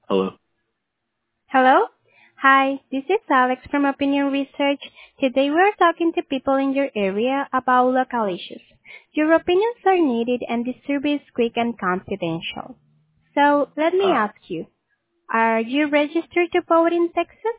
Hello. Hello? Hi, this is Alex from Opinion Research. Today we are talking to people in your area about local issues. Your opinions are needed and this survey is quick and confidential. So let me Uh, ask you, are you registered to vote in Texas?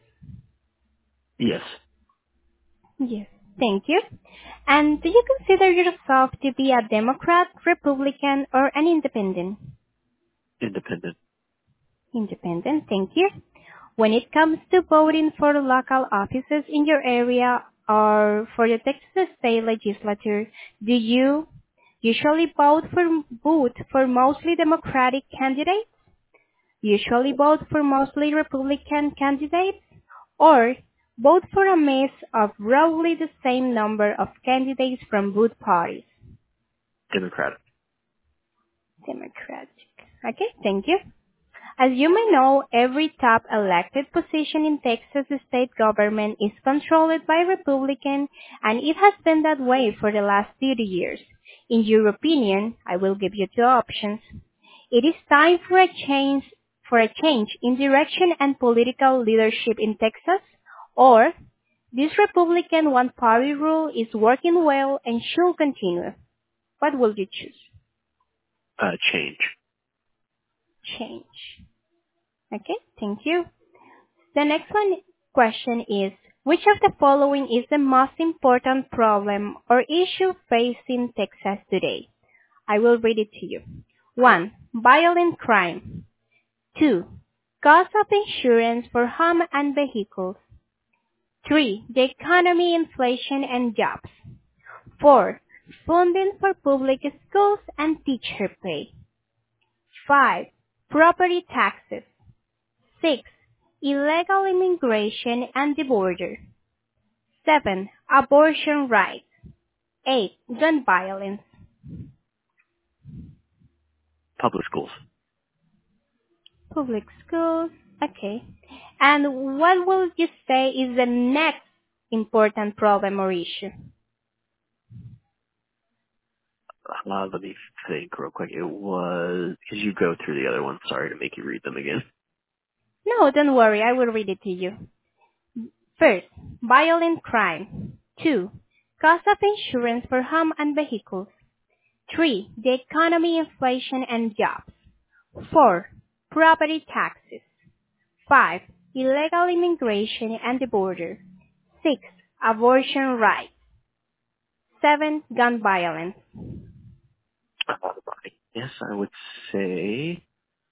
yes. Yes. Thank you. And do you consider yourself to be a Democrat, Republican, or an independent? Independent. Independent, thank you. When it comes to voting for local offices in your area or for the Texas State Legislature, do you usually vote for mostly Democratic candidates, usually vote for mostly Republican candidates, or vote for a mix of roughly the same number of candidates from both parties? Democratic. Democratic. Okay, thank you. As you may know, every top elected position in Texas state government is controlled by Republican, and it has been that way for the last 30 years. In your opinion, I will give you two options. It is time for a change in direction and political leadership in Texas, or this Republican one-party rule is working well and should continue. What will you choose? Change. Change. Okay, thank you. The next question is, which of the following is the most important problem or issue facing Texas today? I will read it to you. 1. Violent crime. 2. Cost of insurance for home and vehicles. 3. The economy, inflation, and jobs. 4. Funding for public schools and teacher pay. 5. Property taxes. 6. Illegal immigration and the border. 7. Abortion rights. 8. Gun violence. Public schools. Public schools. Okay. And what will you say is the next important problem or issue? Let me think real quick. It was, could you go through the other ones? Sorry to make you read them again. No, don't worry. I will read it to you. First, violent crime. 2. Cost of insurance for home and vehicles. 3. The economy, inflation, and jobs. 4. Property taxes. 5. Illegal immigration and the border. 6. Abortion rights. 7. Gun violence. I guess I would say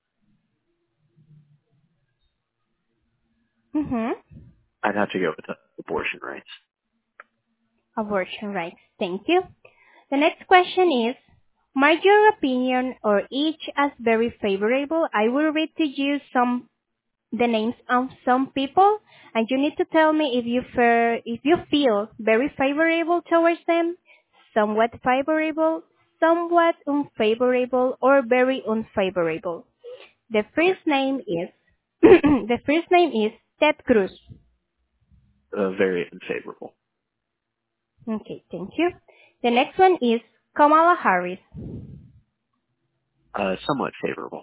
Mm-hmm. I'd have to go with abortion rights. Abortion rights. Thank you. The next question is, mark your opinion or each as very favorable. I will read to you the names of some people, and you need to tell me if you feel very favorable towards them, somewhat favorable, somewhat unfavorable, or very unfavorable. The Okay. first name is the first name is Ted Cruz. Very unfavorable. Okay, thank you. The next one is Kamala Harris. Somewhat favorable.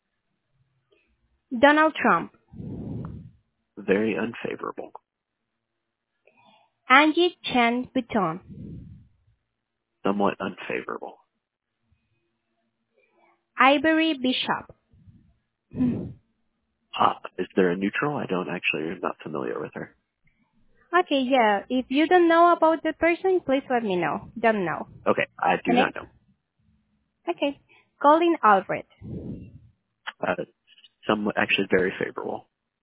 Donald Trump. Very unfavorable. Angie Chen Bouton. Somewhat unfavorable. Ivory Bishop. Is there a neutral? I'm not familiar with her. Okay, yeah. If you don't know about the person, please let me know. Don't know. Okay, I The do not next. know. Okay. Colin Albright. Somewhat, actually very favorable.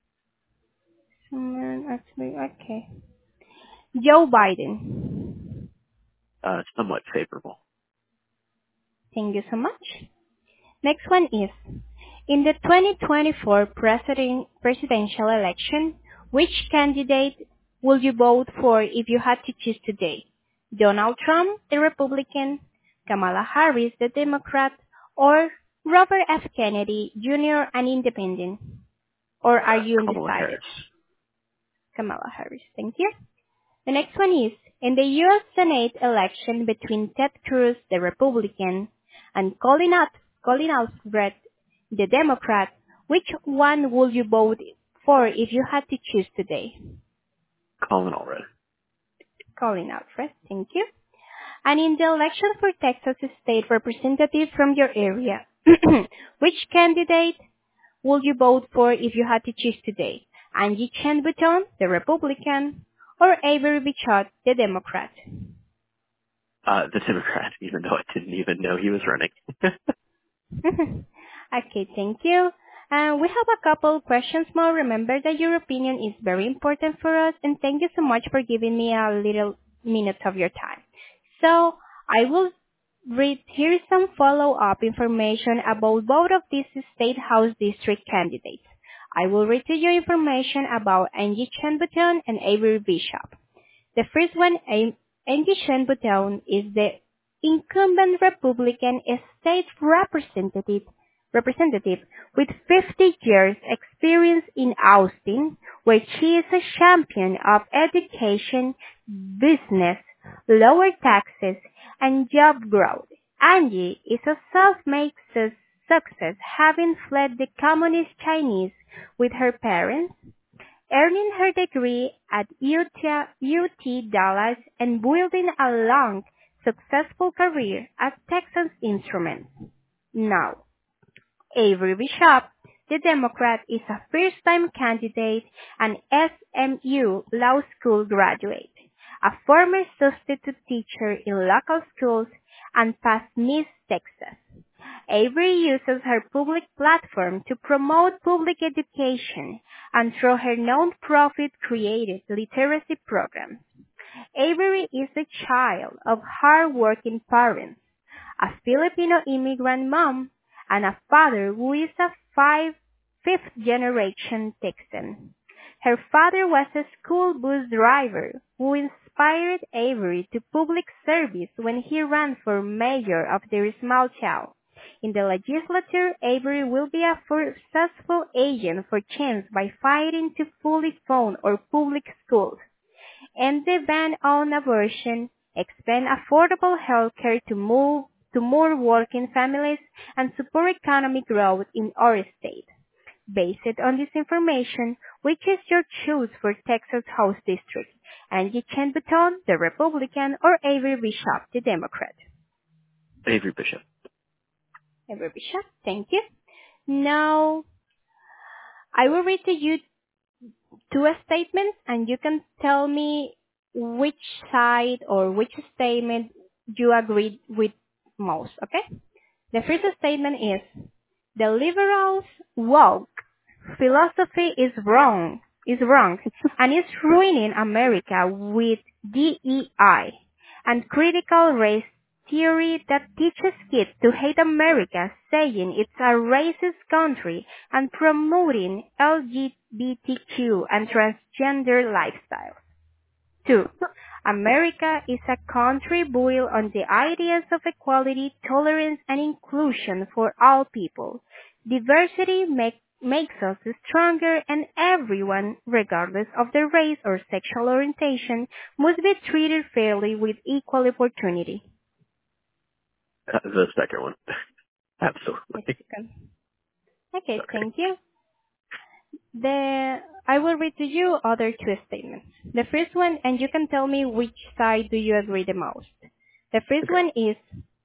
Actually, okay. Joe Biden. Somewhat favorable. Thank you so much. Next one is, in the 2024 presidential election, which candidate will you vote for if you had to choose today? Donald Trump, the Republican, Kamala Harris, the Democrat, or Robert F. Kennedy Jr., an independent? Or are you Kamala undecided? Harris. Kamala Harris, thank you. The next one is, in the U.S. Senate election between Ted Cruz, the Republican, and Colin Albright, the Democrat, Which one would you vote for if you had to choose today? Colin Allred. Colin Alfred, thank you. And in the election for Texas State Representative from your area, which candidate would you vote for if you had to choose today? Angie Chen Bouton, the Republican, or Avery Bichot, the Democrat? The Democrat, even though I didn't even know he was running. Okay, thank you. We have a couple questions more. Remember that your opinion is very important for us, and thank you so much for giving me a little minute of your time. So I will read here some follow-up information about both of these state house district candidates. I will read to you information about Angie Chen Bouton and Avery Bishop. The first one, Angie Chen Bouton, is the incumbent Republican state representative with 50 years experience in Austin, where she is a champion of education, business, lower taxes, and job growth. Angie is a self-made success, having fled the communist Chinese with her parents, earning her degree at UT Dallas and building a long, successful career at Texas Instruments. Now, Avery Bishop, the Democrat, is a first-time candidate and SMU Law School graduate, a former substitute teacher in local schools, and past Miss Texas. Avery uses her public platform to promote public education and through her non-profit created literacy programs. Avery is the child of hard-working parents, a Filipino immigrant mom, and a father who is a fifth-generation Texan. Her father was a school bus driver who inspired Avery to public service when he ran for mayor of their small town. In the legislature, Avery will be a successful agent for change by fighting to fully fund our public schools, end the ban on abortion, expand affordable health care to more working families, and support economic growth in our state. Based on this information, which is your choice for Texas House District? Angie Chen Bouton, the Republican, or Avery Bishop, the Democrat? Avery Bishop. Avery Bishop, thank you. Now, I will read to you two statements, and you can tell me which side or which statement you agree with most, okay? The first statement is, the liberals' woke philosophy is wrong, and is ruining America with DEI and critical race theory that teaches kids to hate America, saying it's a racist country, and promoting LGBTQ and transgender lifestyles. 2. America is a country built on the ideas of equality, tolerance, and inclusion for all people. Diversity makes us stronger, and everyone, regardless of their race or sexual orientation, must be treated fairly with equal opportunity. The second one. Absolutely. Okay, thank you. I will read to you other two statements. The first one, and you can tell me which side do you agree the most. The first one is,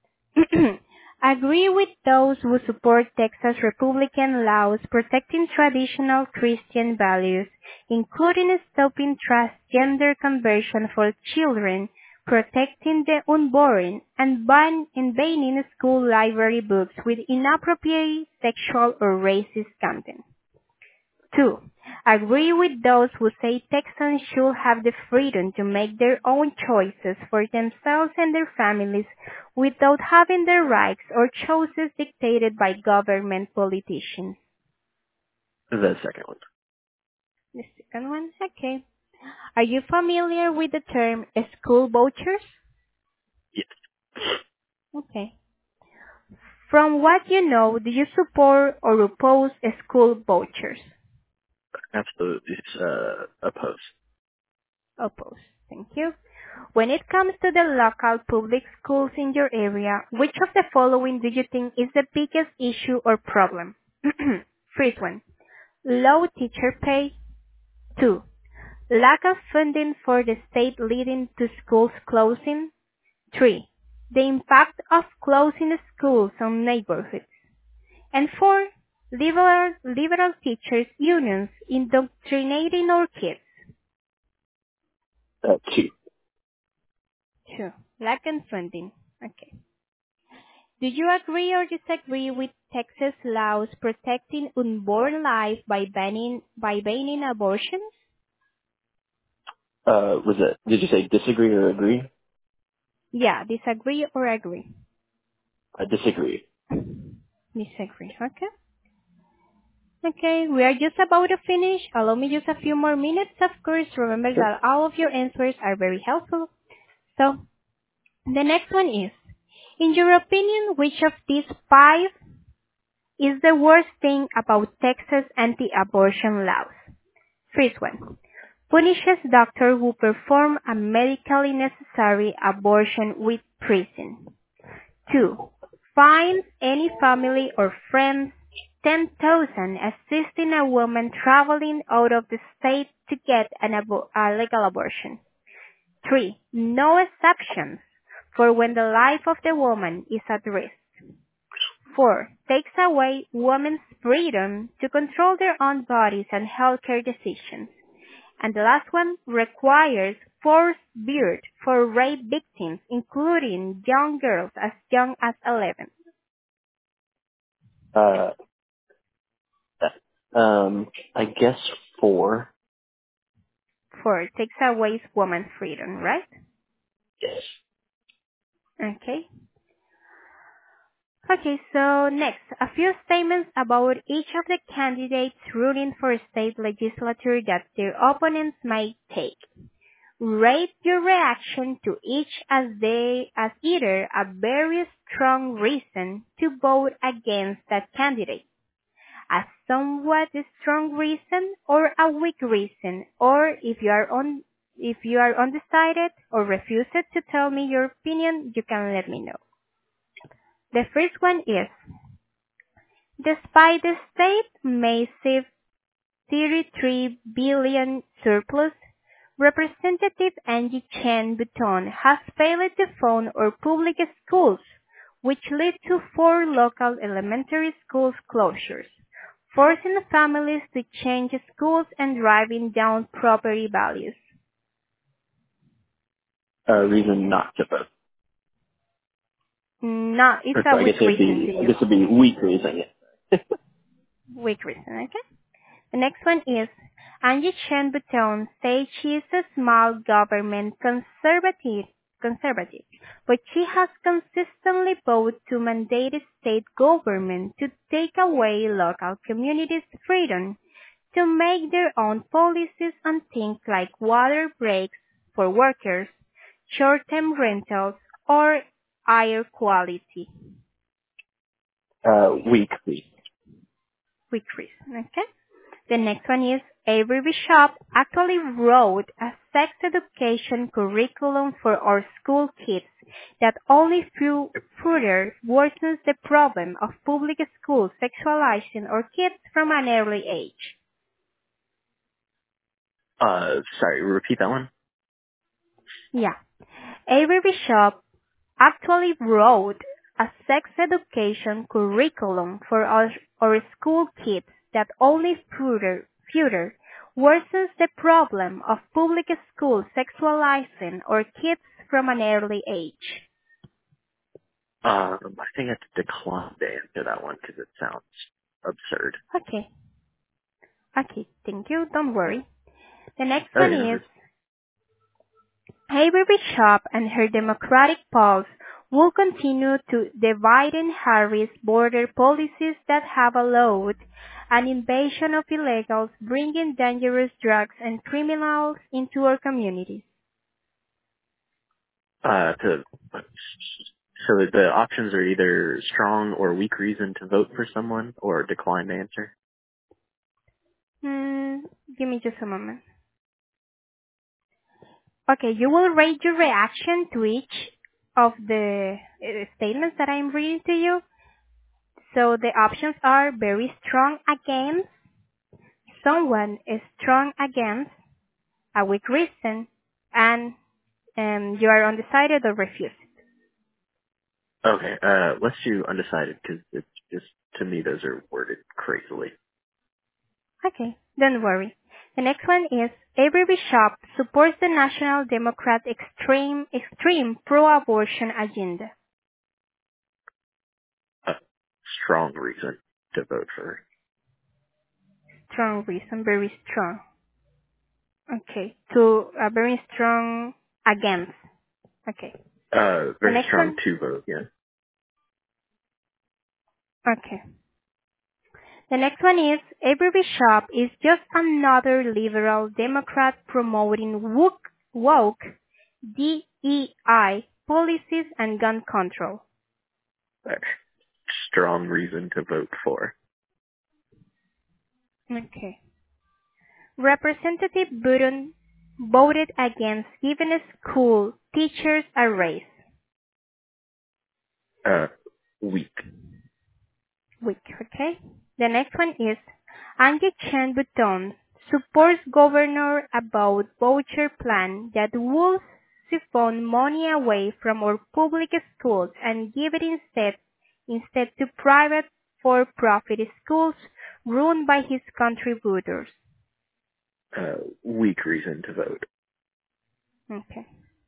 agree with those who support Texas Republican laws protecting traditional Christian values, including stopping transgender conversion for children, protecting the unborn, and banning school library books with inappropriate sexual or racist content. 2. Agree with those who say Texans should have the freedom to make their own choices for themselves and their families without having their rights or choices dictated by government politicians. The second one. The second one? Okay. Are you familiar with the term school vouchers? Yes. Okay. From what you know, do you support or oppose school vouchers? Absolutely opposed. Oppose. Thank you. When it comes to the local public schools in your area, which of the following do you think is the biggest issue or problem? First one, low teacher pay. 2. Lack of funding for the state leading to schools closing. 3. The impact of closing schools on neighborhoods. And 4. Liberal teachers' unions indoctrinating our kids. 2. 2. Lack of funding. Okay. Do you agree or disagree with Texas laws protecting unborn life by banning abortions? Did you say disagree or agree? Yeah, disagree or agree? Disagree. Disagree, okay. Okay, we are just about to finish. Allow me just a few more minutes, of course. Remember Sure. that all of your answers are very helpful. So, the next one is, in your opinion, which of these 5 is the worst thing about Texas anti-abortion laws? First one, punishes doctors who perform a medically necessary abortion with prison. 2. Fines any family or friends 10,000 assisting a woman traveling out of the state to get a legal abortion. 3. No exceptions for when the life of the woman is at risk. 4. Takes away women's freedom to control their own bodies and healthcare decisions. And the last one requires forced birth for rape victims, including young girls as young as 11. Uh, I guess 4. 4. Takes away women's freedom, right? Yes. Okay. Okay, so next, a few statements about each of the candidates running for state legislature that their opponents might take. Rate your reaction to each as either a very strong reason to vote against that candidate, a somewhat strong reason, or a weak reason, or if you are undecided or refuse to tell me your opinion, you can let me know. The first one is, despite the state massive 33 billion surplus, Representative Angie Chen Button has failed to fund our public schools, which led to 4 local elementary schools closures, forcing families to change schools and driving down property values. Reason not to vote. No, it's Or, a I guess weak it'd reason to be, I you. guess it'd be weak reason. Yeah. Weak reason, okay? The next one is, Angie Chen Bouton says she is a small government conservative, but she has consistently voted to mandate state government to take away local communities' freedom to make their own policies on things like water breaks for workers, short-term rentals, or air quality. Weak reason. Weak reason, okay? The next one is Avery Bishop actually wrote a sex education curriculum for our school kids that only further worsens the problem of public schools sexualizing our kids from an early age. Sorry, repeat that one? Yeah. Avery Bishop actually wrote a sex education curriculum for our school kids that only further worsens the problem of public schools sexualizing our kids from an early age. I think I have to decline to answer that one because it sounds absurd. Okay. Okay, thank you. Don't worry. The next Oh, one yeah. is Avery Bishop and her Democratic pulse will continue to divide and Harris border policies that have allowed an invasion of illegals bringing dangerous drugs and criminals into our communities. So the options are either strong or weak reason to vote for someone or decline to answer. Give me just a moment. Okay, you will rate your reaction to each of the statements that I'm reading to you. So the options are very strong against, someone is strong against, a weak reason, and you are undecided or refused. Okay, let's do undecided because it's just, to me, those are worded crazily. Okay, don't worry. The next one is Avery Bishop supports the National Democrat extreme pro-abortion agenda. Strong reason to vote for her. Strong reason, very strong. Okay, to very strong against. Okay. The Very next strong one. to vote, yeah. Okay. The next one is Avery Bishop is just another liberal Democrat promoting woke DEI policies and gun control. Uh, Strong reason to vote for. Okay. Representative Button voted against giving school teachers a raise. Weak. Weak, okay? The next one is Angie Chen Button supports governor about voucher plan that will siphon money away from our public schools and give it instead to private for-profit schools run by his contributors. Weak reason to vote. Okay.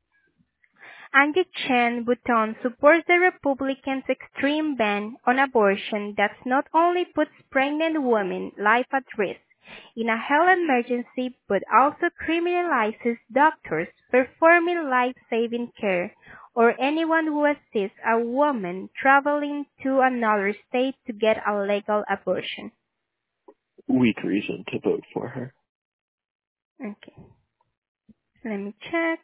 Angie Chen Bouton supports the Republicans' extreme ban on abortion that not only puts pregnant women's life at risk in a health emergency but also criminalizes doctors performing life-saving care or anyone who assists a woman traveling to another state to get a legal abortion. Weak reason to vote for her. Okay, let me check.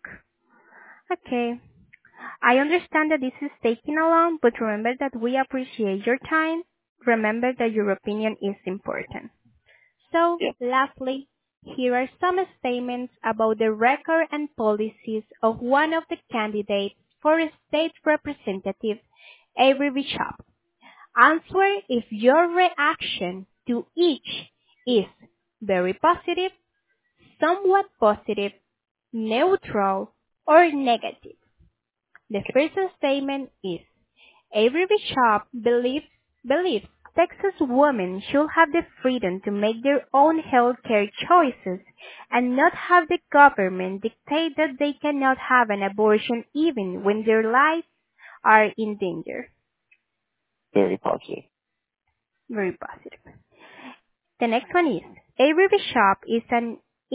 Okay. I understand that this is taking a long, but remember that we appreciate your time. Remember that your opinion is important. So, Yeah. lastly, here are some statements about the record and policies of one of the candidates for a state representative, Avery Bishop. Answer if your reaction to each is very positive, somewhat positive, neutral, or negative. The first statement is, Avery Bishop believes Texas women should have the freedom to make their own health care choices and not have the government dictate that they cannot have an abortion even when their lives are in danger. Very positive. Very positive. The next one is, Avery Bishop is an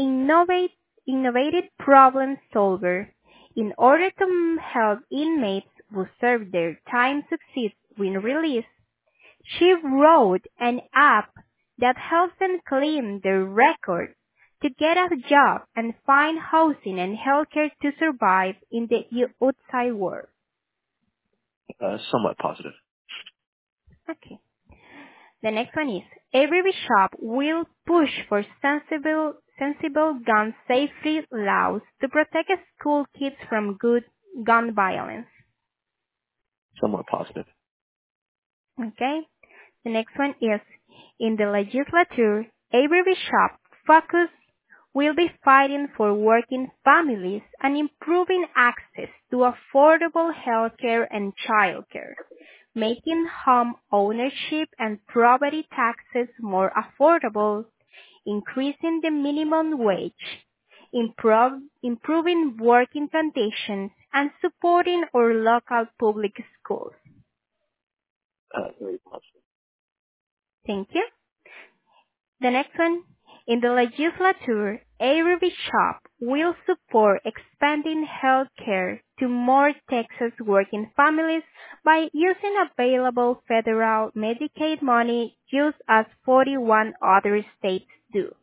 innovative problem solver. In order to help inmates who serve their time succeed when released, she wrote an app that helps them claim their record to get a job and find housing and healthcare to survive in the outside world. Somewhat positive. Okay. The next one is, Avery Bishop will push for sensible gun safety laws to protect school kids from gun violence. Somewhat positive. Okay? The next one is, in the legislature, Avery Bishop focus will be fighting for working families and improving access to affordable healthcare and childcare, making home ownership and property taxes more affordable, increasing the minimum wage, improving working conditions, and supporting our local public schools. Very positive. Thank you. The next one, in the legislature, Avery Bishop will support expanding health care to more Texas working families by using available federal Medicaid money just as 41 other states do.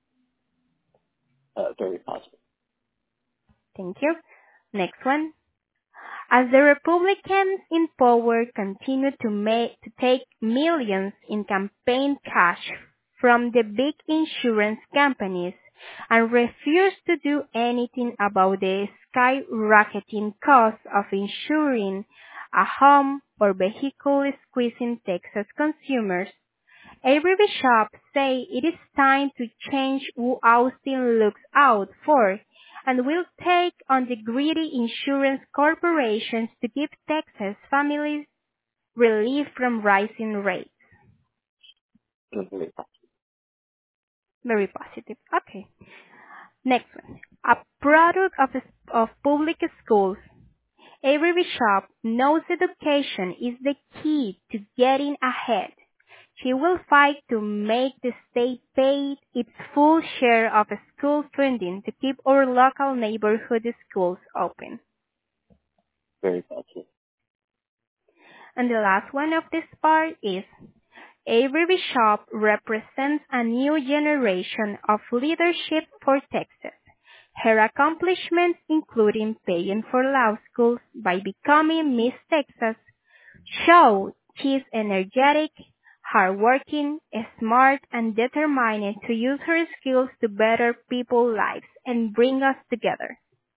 Very positive. Thank you. Next one. As the Republicans in power continue to take millions in campaign cash from the big insurance companies and refuse to do anything about the skyrocketing cost of insuring a home, or vehicle squeezing Texas consumers, Avery Bishop say it is time to change who Austin looks out for and will take on the greedy insurance corporations to give Texas families relief from rising rates. Very positive. Okay. Next one. A product of public schools. Avery Bishop knows education is the key to getting ahead. She will fight to make the state pay its full share of school funding to keep our local neighborhood schools open. Very positive. And the last one of this part is Avery Bishop represents a new generation of leadership for Texas. Her accomplishments, including paying for law schools by becoming Miss Texas, show she's energetic, hardworking, smart, and determined to use her skills to better people's lives and bring us together.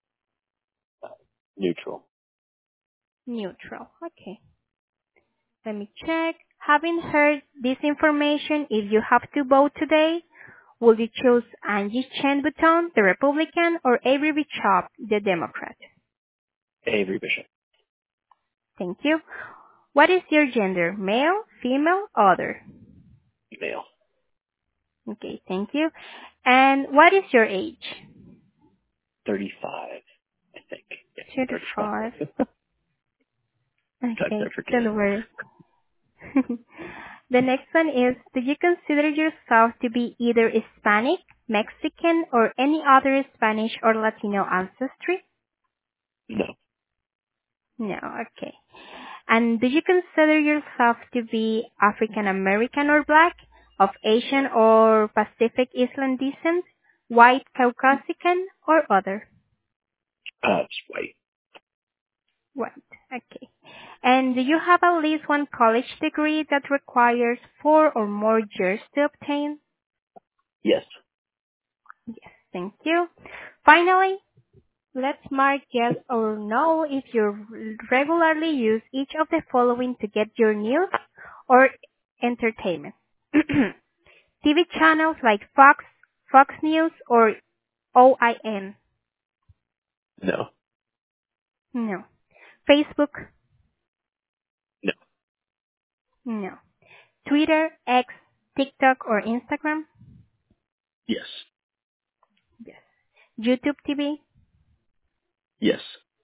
Neutral. Neutral. Okay. Let me check. Having heard this information, if you have to vote today, will you choose Angie Chen Bouton, the Republican, or Avery Bishop, the Democrat? Avery Bishop. Thank you. What is your gender? Male, female, other? Male. Okay, thank you. And what is your age? 35, I think. Yeah, 35. 35. Okay, I forget. don't worry. The next one is, do you consider yourself to be either Hispanic, Mexican, or any other Spanish or Latino ancestry? No. No, okay. And do you consider yourself to be African American or Black, of Asian or Pacific Island descent, white Caucasian, or other? It's white. White, okay. And do you have at least one college degree that requires 4 or more years to obtain? Yes. Yes, thank you. Finally, let's mark yes or no if you regularly use each of the following to get your news or entertainment. TV channels like Fox, Fox News, or OIN? No. No. Facebook? No. No. Twitter, X, TikTok, or Instagram? Yes. Yes. YouTube TV? Yes.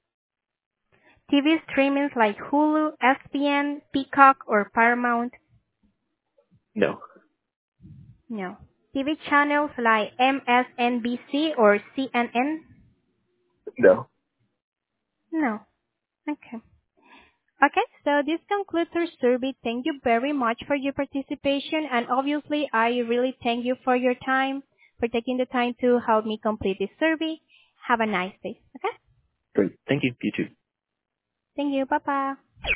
TV streamings like Hulu, ESPN, Peacock, or Paramount? No. No. TV channels like MSNBC or CNN? No. No. Okay. Okay, so this concludes our survey. Thank you very much for your participation, and obviously I really thank you for your time, for taking the time to help me complete this survey. Have a nice day. Okay? Great. Thank you. You too. Thank you. Bye-bye.